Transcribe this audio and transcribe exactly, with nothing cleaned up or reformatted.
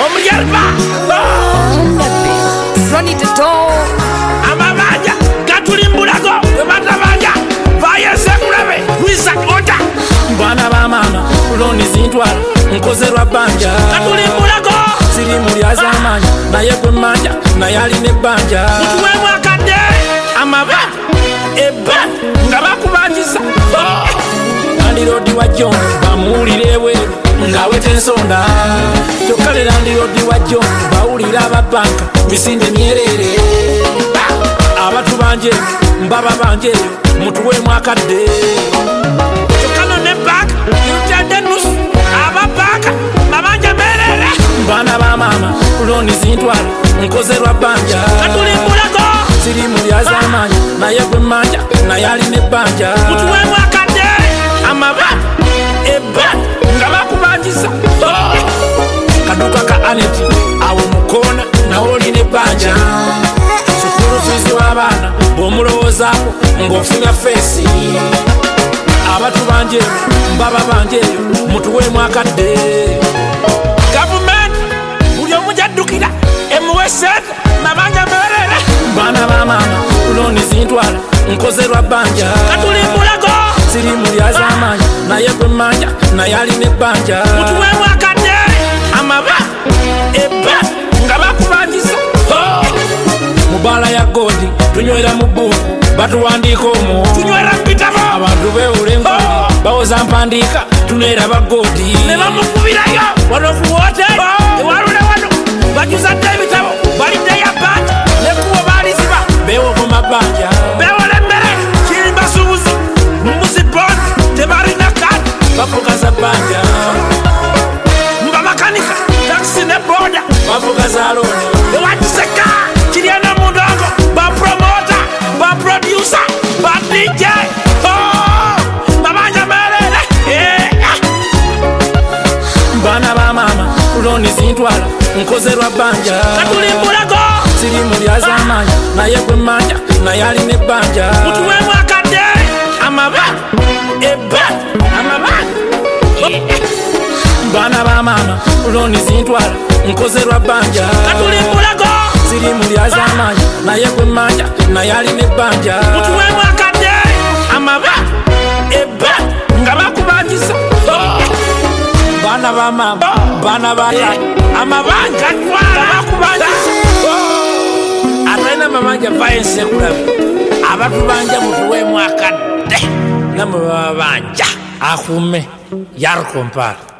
Omuyarba Ronnie the Dog amabanja gatulimbulago webatabanja bayese kulebe Luisa Ota bana ba mama Ronnie zintwala nkozerwa banja gatulimbulago ziri muli azamanya naye gwe manja naye alina ebbanja mutuwe mwakadde amaba ebba nga bakubanjiza landirodi wa John bamuwulira ebweru ngaweta ensonda kyokka le landirodi wa John bawulira ababanka misinde myerere abatu banje mbaba banje mutuweemu akadde kyokano ne baka yutadde nusu ababaka mabanja merere bana ba mama Ronnie zintwala nkozerwa banja gatulimbulago ziri muli azamanya naye gwe manja naye alina ebbanja mutuweemu akadde amaba ebba nga bakubanjiza kaduka ka Aneti awo mukona nawe olina ebbanja sukulu fiizi w'abaana bw'omulowoozaako ng'ofunya feesi abatu banje mbaba banje mutuweemu akadde gavumenti buli omu jaddukira emuwe sente mabanja merere bana ba mama Ronnie zintwala nkozerwa banja gatulimbulago ziri muli azamanya naye gwe manja naye alina ebbanja mutuweemu akadde amaba ebba nga bakubanjiza mubaala ya godi tunywera mu bbuuku batuwandiika omwo tunywera mpitabo abantu beewula engoni bawoza mpandiika tunywera bagodi ne bamukubirayo wano ku woteri ewalule wano bajuzadde ebitabo baliddeyo banja nekuwo baaliziba beewogoma bbanja beewola emmere kirimbasuubuzi muziboni tebalina kadi bavuga za bbanja mbamakanika takisi ne boda bavuga za looni ewagiseka kiryana mundongo bapromota baprodusa badj babanja merere bana ba mama Ronnie zintwala nkozerwa banja gatulimbulago ziri muli azamanya naye gwe manja naye alina ebbanja mutuweemu akadde amaba ebba amaba bana ba mama Ronnie zintwala nkozerwa banja gatulimbulago ziri muli azamanya naye gwe manja naye alina ebbanja mutuweemu akadde amaba ebba nga bakubanjiza bana ba mama bana ba amabanja twala bakubanjiza atalina mabanja vayense kulabe abatu banja mutuweemu akadde namwe baba banja akume yarukompala